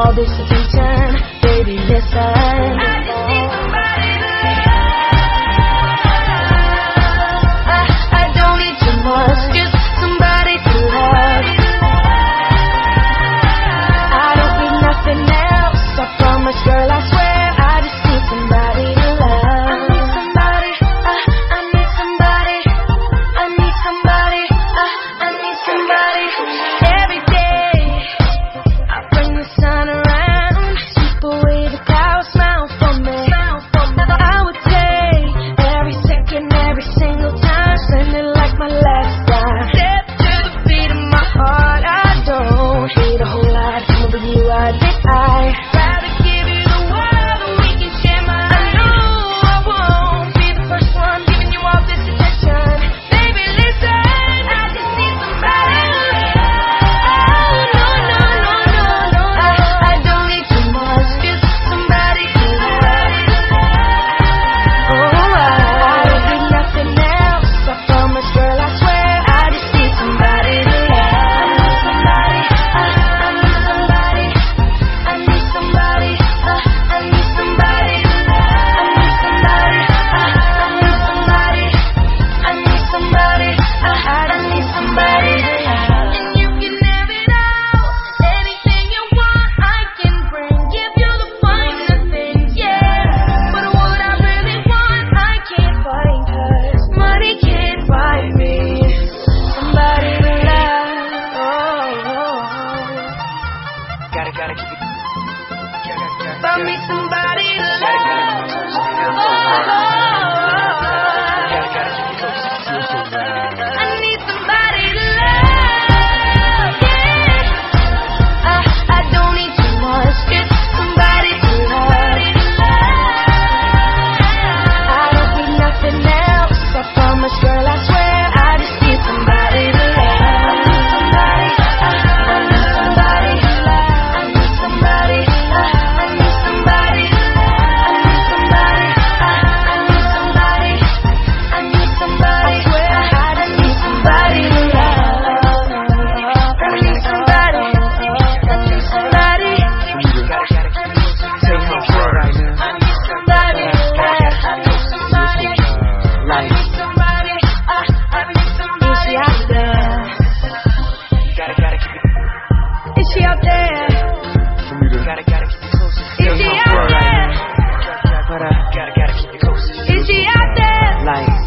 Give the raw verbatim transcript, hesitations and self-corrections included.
all this attention? Baby, listen. I just need somebody to love. I, I don't need too much, just somebody to love. I don't need nothing else, I promise, girl, I swear. I just need somebody to love. I need somebody, uh, I need somebody. I need somebody, uh, I need somebody. Every day I bring the sun around, sweep away the clouds, smile for me. I would take every second, every single time, spend it like my last time. Step to the beat of my heart. I don't need a whole lot, more than you I did. I rather give you the world and we can share my. I know I won't be the first one giving you all this attention. Baby, listen, I just need somebody to love. Oh, no, no, no, no, no. I, I don't need too much, just somebody to love. Oh, I, I don't need nothing else, I promise, girl, I swear. I just need somebody to love. I need somebody, I, I need somebody. I need somebody, uh, I need somebody to love. I need somebody, uh, I need somebody. I need somebody, uh, I need somebody to love. And you can have it all, anything you want I can bring. Give you the finer things, yeah. But what I really want I can't find, 'cause money can't buy me somebody to love. Oh, oh, oh. Gotta, gotta keep it. Gotta, gotta, Buy me somebody to love. Oh, oh, gotta, gotta keep it close. oh. I need somebody to love, yeah. I, I don't need too much, just somebody to love. I don't need nothing else, I promise, girl, I swear. I just need somebody to love. I need somebody, uh, I need somebody. I need somebody, uh, I need somebody. I need somebody, uh, I need somebody. I need somebody. I swear I just need somebody to love. I need somebody. I need somebody. Gotta, gotta keep it close. Say how good right now. I need somebody to love. I need somebody. I need somebody. Uh, I need somebody. Is she out there? Gotta, gotta keep it. Is she out there? Gotta, gotta keep it close. Is she out there? But uh, gotta, gotta keep it close. Is she out there? Like.